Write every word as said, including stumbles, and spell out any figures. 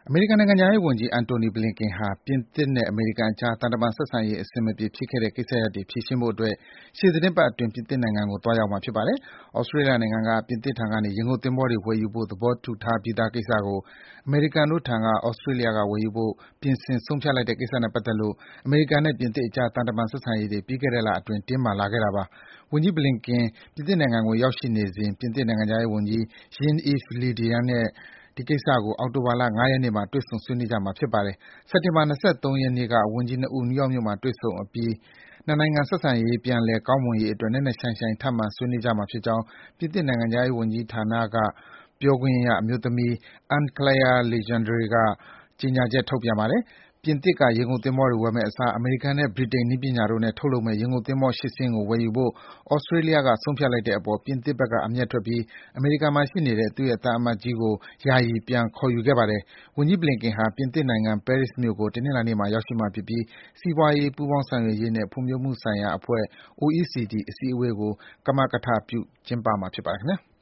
အမေရိကန်နိုင်ငံခြားရေးဝန်ကြီး Antony Blinken ဟာ ပြင်သစ်နဲ့ အမေရိကန်အကြား သံတမန်ဆက်ဆံရေး အဆင်မပြေဖြစ်ခဲ့တဲ့ ကိစ္စရပ်တွေ ဖြေရှင်းဖို့အတွက် ရှေ့သီတင်းပတ်အတွင်း ပြင်သစ်နိုင်ငံကို သွားရောက်မှာ ဖြစ်ပါတယ်။ Australia နိုင်ငံက ပြင်သစ်ထံကနေ ရေငုပ်သင်္ဘောတွေ ဝယ်ယူဖို့ သဘောတူထားပြီးသားကိစ္စကို အမေရိကန်တို့ထံက Australia က ဝယ်ယူဖို့ ပြင်ဆင် ဆုံးဖြတ်လိုက်တဲ့ကိစ္စနဲ့ပတ်သက်လို့ အမေရိကန်နဲ့ ပြင်သစ်အကြား သံတမန်ဆက်ဆံရေးတွေ ပြီးခဲ့တဲ့လအတွင်း တင်းမာလာခဲ့တာပါ။ ဝန်ကြီး Blinken ပြင်သစ်နိုင်ငံကို ရောက်ရှိနေစဉ် ပြင်သစ်နိုင်ငံခြားရေးဝန်ကြီး Jean-Yves Le Drian နဲ့ ဒီကိစ္စကို အောက်တိုဘာ ၅ ရက်နေ့မှာ တွေ့ဆုံ ဆွေးနွေးကြမှာ ဖြစ်ပါတယ်။ စက်တင်ဘာ ၂၃ ရက်နေ့က ဝန်ကြီး ၂ ဦး နယူးယောက်မြို့မှာ တွေ့ဆုံအပြီး နှစ်နိုင်ငံဆက်ဆံရေး ပြန်လည် ကောင်းမွန်ရေးအတွက် နက်နက်ရှိုင်းရှိုင်း ထပ်မံ ဆွေးနွေးကြမှာဖြစ်ကြောင်း ပြင်သစ်နိုင်ငံခြားရေးဝန်ကြီးဌာန ပြောခွင့်ရအမျိုးသမီး Anne-Claire Legendre က ကြေညာချက် ထုတ်ပြန်ပါတယ်။ ပြင်သစ်က ရေငုပ်သင်္ဘောတွေ ဝယ်မယ့်အစား အမေရိကန်နဲ့ ဗြိတိန်နည်းပညာတို့နဲ့ ထုတ်လုပ်မယ့် ရေငုပ်သင်္ဘော ၈ စင်းကို ဝယ်ယူဖို့ Australia က ဆုံးဖြတ်လိုက်တဲ့အပေါ် ပြင်သစ်ဘက်က အမျက်ထွက်ပြီး အမေရိကန်မှာရှိနေတဲ့ သူ့ရဲ့ သံအမတ်ကြီးကို ယာယီ ပြန်ခေါ်ယူခဲ့ပါတယ်။ ဝန်ကြီး Blinken ဟာ ပြင်သစ်နိုင်ငံ ပဲရစ်မြို့ကို တနင်္လာနေ့မှာ ရောက်ရှိမှာဖြစ်ပြီး စီးပွားရေး၊ ပူးပေါင်းဆောင်ရွက်ရေးနဲ့ ဖွံ့ဖြိုးမှုဆိုင်ရာအဖွဲ့ (အို အီ စီ ဒီ) အစည်းအဝေးကို ကမကထပြု ကျင်းပမှာ ဖြစ်ပါတယ်။